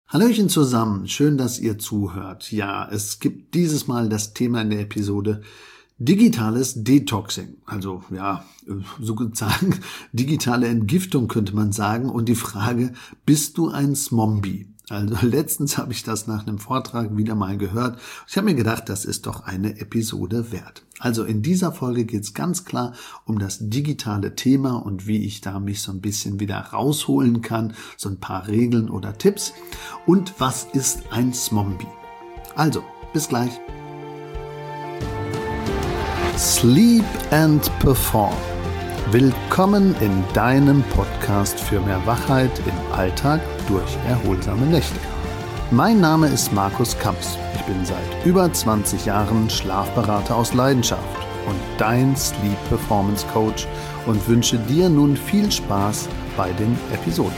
Hallöchen zusammen, schön, dass ihr zuhört. Ja, es gibt dieses Mal das Thema in der Episode digitales Detoxing. Also sozusagen digitale Entgiftung könnte man sagen. Und die Frage, bist du ein Zombie? Also letztens habe ich das nach einem Vortrag wieder mal gehört. Ich habe mir gedacht, das ist doch eine Episode wert. Also in dieser Folge geht es ganz klar um das digitale Thema und wie ich da mich so ein bisschen wieder rausholen kann. So ein paar Regeln oder Tipps. Und was ist ein Zombie? Also, bis gleich. Sleep and Perform. Willkommen in deinem Podcast für mehr Wachheit im Alltag durch erholsame Nächte. Mein Name ist Markus Kamps. Ich bin seit über 20 Jahren Schlafberater aus Leidenschaft und dein Sleep Performance Coach und wünsche dir nun viel Spaß bei den Episoden.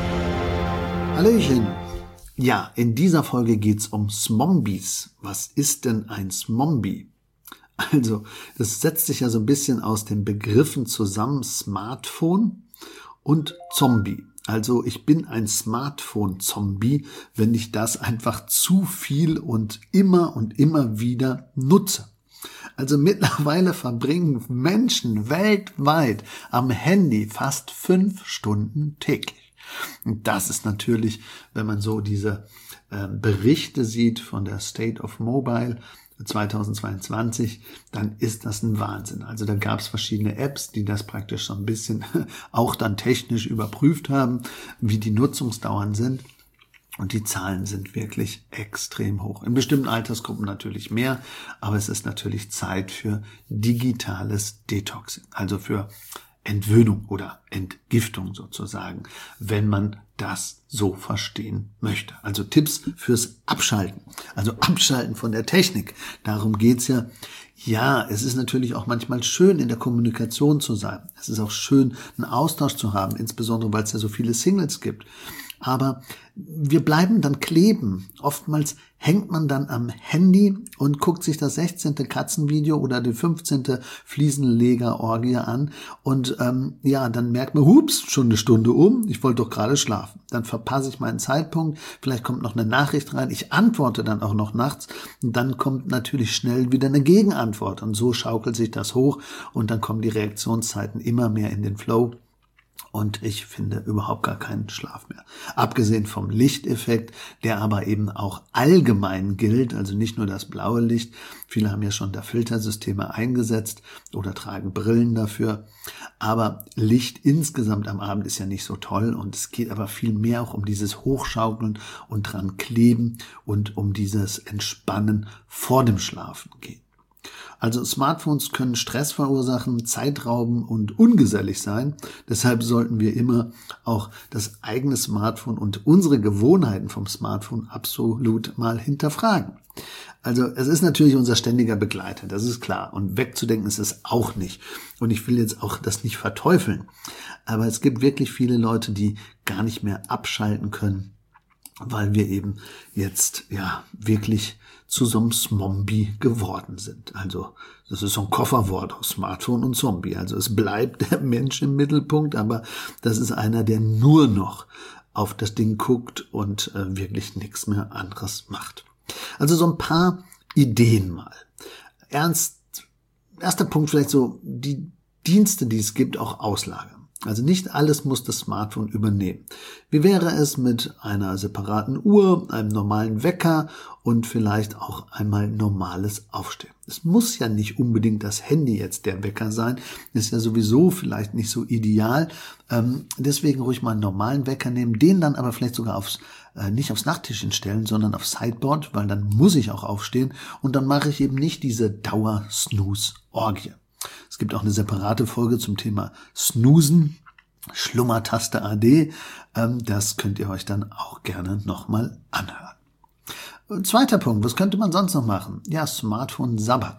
Hallöchen! Ja, in dieser Folge geht's um Zombies. Was ist denn ein Zombie? Also, das setzt sich ja so ein bisschen aus den Begriffen zusammen, Smartphone und Zombie. Also, ich bin ein Smartphone-Zombie, wenn ich das einfach zu viel und immer wieder nutze. Also mittlerweile verbringen Menschen weltweit am Handy fast 5 Stunden täglich. Und das ist natürlich, wenn man so diese Berichte sieht von der State of Mobile 2022, dann ist das ein Wahnsinn. Also da gab es verschiedene Apps, die das praktisch so ein bisschen auch dann technisch überprüft haben, wie die Nutzungsdauern sind. Und die Zahlen sind wirklich extrem hoch. In bestimmten Altersgruppen natürlich mehr, aber es ist natürlich Zeit für digitales Detoxing, also für Entwöhnung oder Entgiftung sozusagen, wenn man das so verstehen möchte. Also Tipps fürs Abschalten, also Abschalten von der Technik. Darum geht's ja. Ja, es ist natürlich auch manchmal schön, in der Kommunikation zu sein. Es ist auch schön, einen Austausch zu haben, insbesondere weil es ja so viele Singles gibt. Aber wir bleiben dann kleben. Oftmals hängt man dann am Handy und guckt sich das 16. Katzenvideo oder die 15. Fliesenleger-Orgie an. Und dann merkt man, hups, schon eine Stunde um, ich wollte doch gerade schlafen. Dann verpasse ich meinen Zeitpunkt, vielleicht kommt noch eine Nachricht rein, ich antworte dann auch noch nachts. Und dann kommt natürlich schnell wieder eine Gegenantwort. Und so schaukelt sich das hoch und dann kommen die Reaktionszeiten immer mehr in den Flow. Und ich finde überhaupt gar keinen Schlaf mehr. Abgesehen vom Lichteffekt, der aber eben auch allgemein gilt, also nicht nur das blaue Licht. Viele haben ja schon da Filtersysteme eingesetzt oder tragen Brillen dafür. Aber Licht insgesamt am Abend ist ja nicht so toll und es geht aber viel mehr auch um dieses Hochschaukeln und dran kleben und um dieses Entspannen vor dem Schlafen gehen. Also Smartphones können Stress verursachen, Zeit rauben und ungesellig sein. Deshalb sollten wir immer auch das eigene Smartphone und unsere Gewohnheiten vom Smartphone absolut mal hinterfragen. Also es ist natürlich unser ständiger Begleiter, das ist klar. Und wegzudenken ist es auch nicht. Und ich will jetzt auch das nicht verteufeln. Aber es gibt wirklich viele Leute, die gar nicht mehr abschalten können, weil wir eben jetzt wirklich zu so einem Zombie geworden sind. Also das ist so ein Kofferwort aus Smartphone und Zombie. Also es bleibt der Mensch im Mittelpunkt, aber das ist einer, der nur noch auf das Ding guckt und wirklich nichts mehr anderes macht. Also so ein paar Ideen mal. Erster Punkt vielleicht so, die Dienste, die es gibt, auch auslagern. Also nicht alles muss das Smartphone übernehmen. Wie wäre es mit einer separaten Uhr, einem normalen Wecker und vielleicht auch einmal normales Aufstehen? Es muss ja nicht unbedingt das Handy jetzt der Wecker sein. Ist ja sowieso vielleicht nicht so ideal. Deswegen ruhig mal einen normalen Wecker nehmen, den dann aber vielleicht sogar nicht aufs Nachttischchen stellen, sondern aufs Sideboard, weil dann muss ich auch aufstehen und dann mache ich eben nicht diese Dauer-Snooze-Orgie. Es gibt auch eine separate Folge zum Thema Snoozen, Schlummertaste AD. Das könnt ihr euch dann auch gerne nochmal anhören. Zweiter Punkt, was könnte man sonst noch machen? Ja, Smartphone-Sabbat.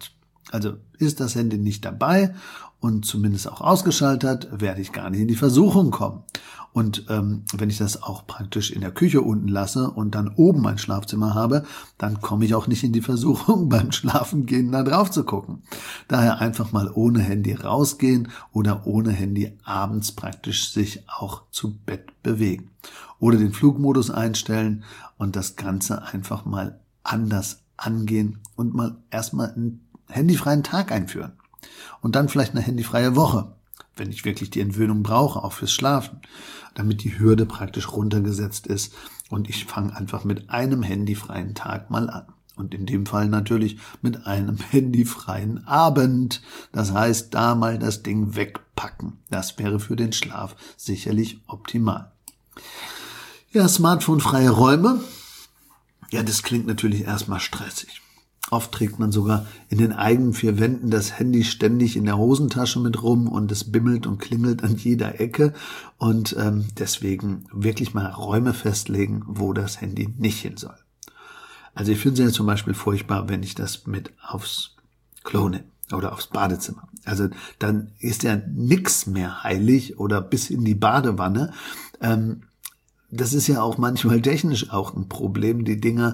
Also ist das Handy nicht dabei und zumindest auch ausgeschaltet, werde ich gar nicht in die Versuchung kommen. Und wenn ich das auch praktisch in der Küche unten lasse und dann oben mein Schlafzimmer habe, dann komme ich auch nicht in die Versuchung, beim Schlafengehen da drauf zu gucken. Daher einfach mal ohne Handy rausgehen oder ohne Handy abends praktisch sich auch zu Bett bewegen. Oder den Flugmodus einstellen und das Ganze einfach mal anders angehen und mal erstmal einen handyfreien Tag einführen. Und dann vielleicht eine handyfreie Woche, wenn ich wirklich die Entwöhnung brauche, auch fürs Schlafen, damit die Hürde praktisch runtergesetzt ist und ich fange einfach mit einem handyfreien Tag mal an. Und in dem Fall natürlich mit einem handyfreien Abend. Das heißt, da mal das Ding wegpacken. Das wäre für den Schlaf sicherlich optimal. Ja, smartphonefreie Räume. Ja, das klingt natürlich erstmal stressig. Oft trägt man sogar in den eigenen vier Wänden das Handy ständig in der Hosentasche mit rum und es bimmelt und klingelt an jeder Ecke. Und deswegen wirklich mal Räume festlegen, wo das Handy nicht hin soll. Also ich finde es ja zum Beispiel furchtbar, wenn ich das mit aufs Klo nehme oder aufs Badezimmer. Also dann ist ja nix mehr heilig oder bis in die Badewanne. Das ist ja auch manchmal technisch auch ein Problem, die Dinger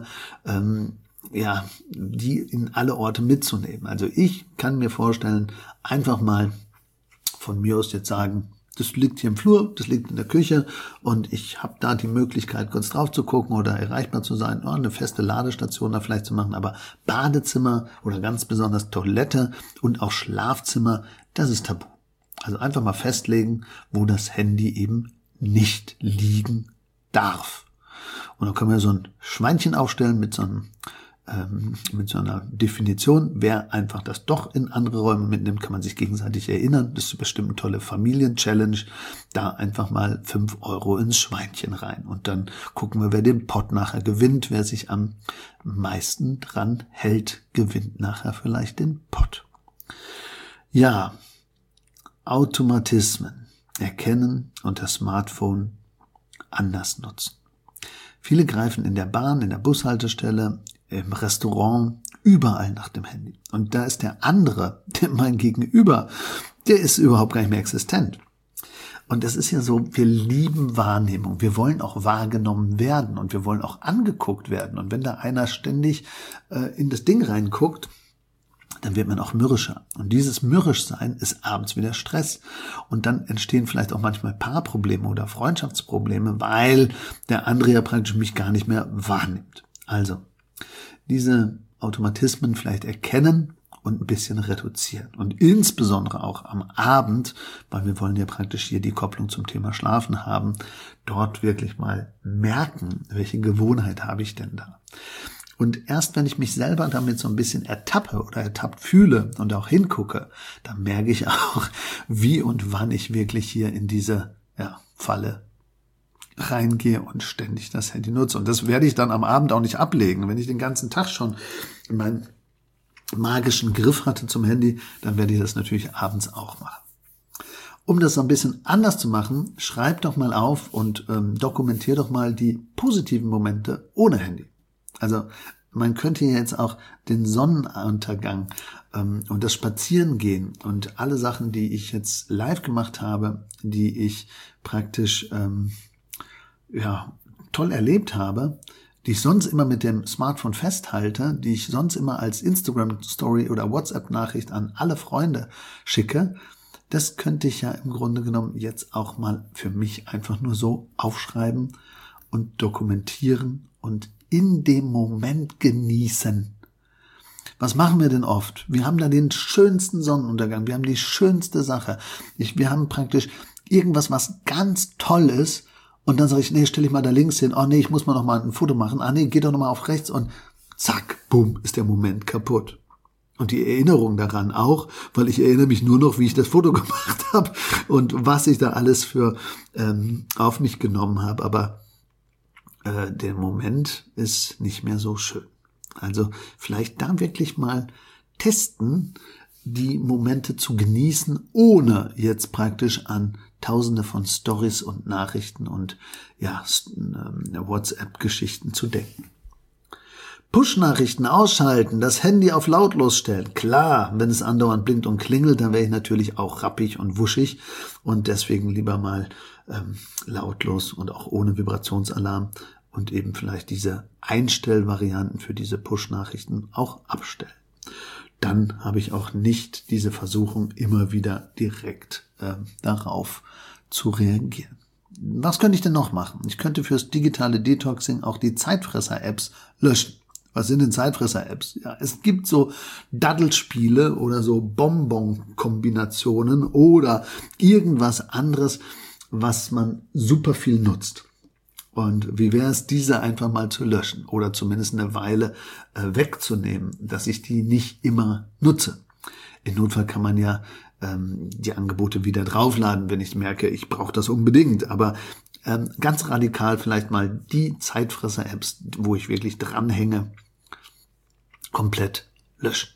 die in alle Orte mitzunehmen. Also ich kann mir vorstellen, einfach mal von mir aus jetzt sagen, das liegt hier im Flur, das liegt in der Küche und ich habe da die Möglichkeit, kurz drauf zu gucken oder erreichbar zu sein, eine feste Ladestation da vielleicht zu machen, aber Badezimmer oder ganz besonders Toilette und auch Schlafzimmer, das ist tabu. Also einfach mal festlegen, wo das Handy eben nicht liegen darf. Und dann können wir so ein Schweinchen aufstellen mit so einer Definition. Wer einfach das doch in andere Räume mitnimmt, kann man sich gegenseitig erinnern. Das ist bestimmt eine tolle Familien-Challenge. Da einfach mal 5 € ins Schweinchen rein. Und dann gucken wir, wer den Pott nachher gewinnt. Wer sich am meisten dran hält, gewinnt nachher vielleicht den Pott. Ja, Automatismen erkennen und das Smartphone anders nutzen. Viele greifen in der Bahn, in der Bushaltestelle, im Restaurant, überall nach dem Handy. Und da ist der andere, mein Gegenüber, der ist überhaupt gar nicht mehr existent. Und es ist ja so, wir lieben Wahrnehmung. Wir wollen auch wahrgenommen werden und wir wollen auch angeguckt werden. Und wenn da einer ständig in das Ding reinguckt, dann wird man auch mürrischer. Und dieses Mürrischsein ist abends wieder Stress. Und dann entstehen vielleicht auch manchmal Paarprobleme oder Freundschaftsprobleme, weil der andere ja praktisch mich gar nicht mehr wahrnimmt. Also, diese Automatismen vielleicht erkennen und ein bisschen reduzieren. Und insbesondere auch am Abend, weil wir wollen ja praktisch hier die Kopplung zum Thema Schlafen haben, dort wirklich mal merken, welche Gewohnheit habe ich denn da. Und erst wenn ich mich selber damit so ein bisschen ertappe oder ertappt fühle und auch hingucke, dann merke ich auch, wie und wann ich wirklich hier in diese Falle reingehe und ständig das Handy nutze. Und das werde ich dann am Abend auch nicht ablegen. Wenn ich den ganzen Tag schon meinen magischen Griff hatte zum Handy, dann werde ich das natürlich abends auch machen. Um das so ein bisschen anders zu machen, schreib doch mal auf und dokumentier doch mal die positiven Momente ohne Handy. Also man könnte jetzt auch den Sonnenuntergang und das Spazierengehen und alle Sachen, die ich jetzt live gemacht habe, die ich praktisch toll erlebt habe, die ich sonst immer mit dem Smartphone festhalte, die ich sonst immer als Instagram-Story oder WhatsApp-Nachricht an alle Freunde schicke, das könnte ich ja im Grunde genommen jetzt auch mal für mich einfach nur so aufschreiben und dokumentieren und in dem Moment genießen. Was machen wir denn oft? Wir haben da den schönsten Sonnenuntergang, wir haben die schönste Sache. Wir haben praktisch irgendwas, was ganz toll ist, und dann sage ich, nee, stell dich mal da links hin. Oh nee, ich muss mal noch mal ein Foto machen. Ah nee, geh doch noch mal auf rechts und zack, boom, ist der Moment kaputt. Und die Erinnerung daran auch, weil ich erinnere mich nur noch, wie ich das Foto gemacht habe und was ich da alles für auf mich genommen habe. Aber der Moment ist nicht mehr so schön. Also vielleicht da wirklich mal testen, die Momente zu genießen, ohne jetzt praktisch an Tausende von Stories und Nachrichten und WhatsApp-Geschichten zu denken. Push-Nachrichten ausschalten, das Handy auf lautlos stellen. Klar, wenn es andauernd blinkt und klingelt, dann wäre ich natürlich auch rappig und wuschig und deswegen lieber mal lautlos und auch ohne Vibrationsalarm und eben vielleicht diese Einstellvarianten für diese Push-Nachrichten auch abstellen. Dann habe ich auch nicht diese Versuchung, immer wieder direkt darauf zu reagieren. Was könnte ich denn noch machen? Ich könnte fürs digitale Detoxing auch die Zeitfresser-Apps löschen. Was sind denn Zeitfresser-Apps? Ja, es gibt so Daddelspiele oder so Bonbon-Kombinationen oder irgendwas anderes, was man super viel nutzt. Und wie wäre es, diese einfach mal zu löschen oder zumindest eine Weile wegzunehmen, dass ich die nicht immer nutze. Im Notfall kann man ja die Angebote wieder draufladen, wenn ich merke, ich brauche das unbedingt. Aber ganz radikal vielleicht mal die Zeitfresser-Apps, wo ich wirklich dranhänge, komplett löschen.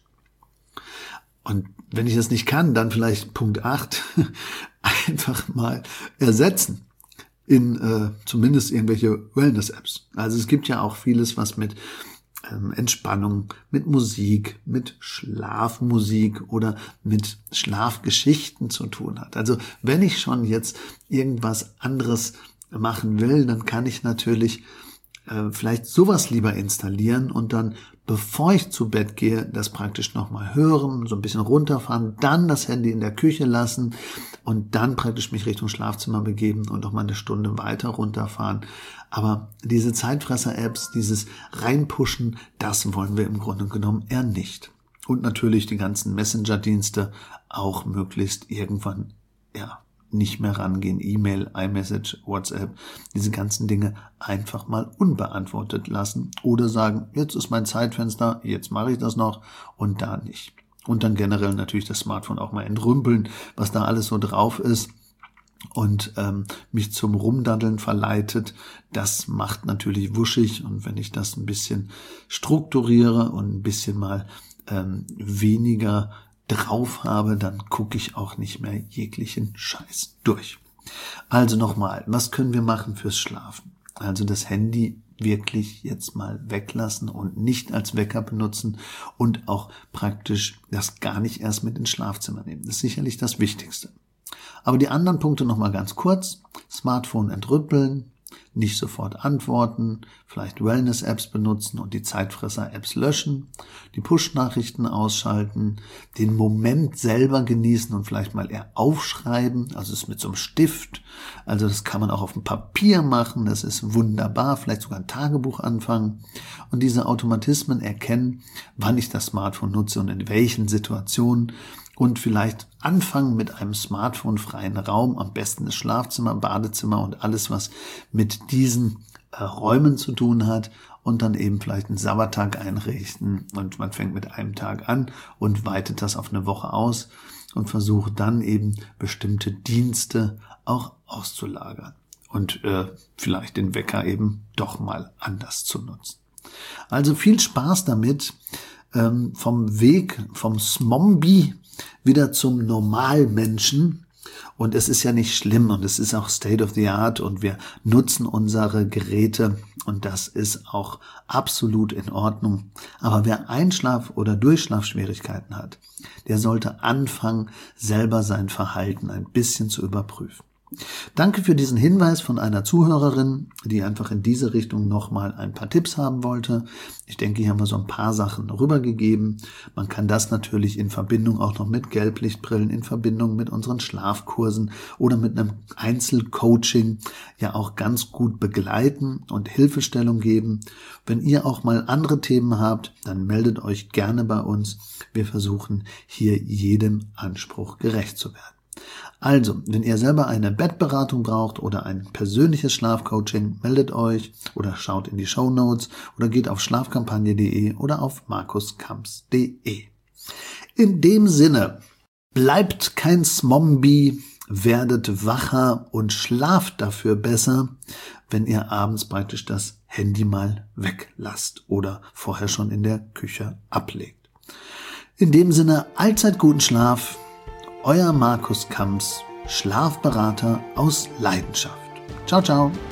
Und wenn ich das nicht kann, dann vielleicht Punkt 8 einfach mal ersetzen in zumindest irgendwelche Wellness-Apps. Also es gibt ja auch vieles, was mit Entspannung, mit Musik, mit Schlafmusik oder mit Schlafgeschichten zu tun hat. Also wenn ich schon jetzt irgendwas anderes machen will, dann kann ich natürlich vielleicht sowas lieber installieren und dann, bevor ich zu Bett gehe, das praktisch nochmal hören, so ein bisschen runterfahren, dann das Handy in der Küche lassen und dann praktisch mich Richtung Schlafzimmer begeben und nochmal eine Stunde weiter runterfahren. Aber diese Zeitfresser-Apps, dieses Reinpushen, das wollen wir im Grunde genommen eher nicht. Und natürlich die ganzen Messenger-Dienste auch möglichst irgendwann, nicht mehr rangehen, E-Mail, iMessage, WhatsApp, diese ganzen Dinge einfach mal unbeantwortet lassen oder sagen, jetzt ist mein Zeitfenster, jetzt mache ich das noch und da nicht. Und dann generell natürlich das Smartphone auch mal entrümpeln, was da alles so drauf ist und mich zum Rumdaddeln verleitet. Das macht natürlich wuschig und wenn ich das ein bisschen strukturiere und ein bisschen mal weniger drauf habe, dann gucke ich auch nicht mehr jeglichen Scheiß durch. Also nochmal, was können wir machen fürs Schlafen? Also das Handy wirklich jetzt mal weglassen und nicht als Wecker benutzen und auch praktisch das gar nicht erst mit ins Schlafzimmer nehmen. Das ist sicherlich das Wichtigste. Aber die anderen Punkte nochmal ganz kurz. Smartphone entrüppeln, nicht sofort antworten, vielleicht Wellness-Apps benutzen und die Zeitfresser-Apps löschen, die Push-Nachrichten ausschalten, den Moment selber genießen und vielleicht mal eher aufschreiben, also es mit so einem Stift, also das kann man auch auf dem Papier machen, das ist wunderbar, vielleicht sogar ein Tagebuch anfangen und diese Automatismen erkennen, wann ich das Smartphone nutze und in welchen Situationen und vielleicht anfangen mit einem smartphonefreien Raum, am besten das Schlafzimmer, Badezimmer und alles, was mit diesen Räumen zu tun hat und dann eben vielleicht einen Sabbattag einrichten und man fängt mit einem Tag an und weitet das auf eine Woche aus und versucht dann eben bestimmte Dienste auch auszulagern und vielleicht den Wecker eben doch mal anders zu nutzen. Also viel Spaß damit, vom Weg vom Smombie wieder zum Normalmenschen. Und es ist ja nicht schlimm und es ist auch State of the Art und wir nutzen unsere Geräte und das ist auch absolut in Ordnung. Aber wer Einschlaf- oder Durchschlafschwierigkeiten hat, der sollte anfangen, selber sein Verhalten ein bisschen zu überprüfen. Danke für diesen Hinweis von einer Zuhörerin, die einfach in diese Richtung nochmal ein paar Tipps haben wollte. Ich denke, hier haben wir so ein paar Sachen rübergegeben. Man kann das natürlich in Verbindung auch noch mit Gelblichtbrillen, in Verbindung mit unseren Schlafkursen oder mit einem Einzelcoaching ja auch ganz gut begleiten und Hilfestellung geben. Wenn ihr auch mal andere Themen habt, dann meldet euch gerne bei uns. Wir versuchen hier jedem Anspruch gerecht zu werden. Also, wenn ihr selber eine Bettberatung braucht oder ein persönliches Schlafcoaching, meldet euch oder schaut in die Shownotes oder geht auf schlafkampagne.de oder auf markuskamps.de. In dem Sinne, bleibt kein Smombie, werdet wacher und schlaft dafür besser, wenn ihr abends praktisch das Handy mal weglasst oder vorher schon in der Küche ablegt. In dem Sinne, allzeit guten Schlaf. Euer Markus Kamps, Schlafberater aus Leidenschaft. Ciao, ciao.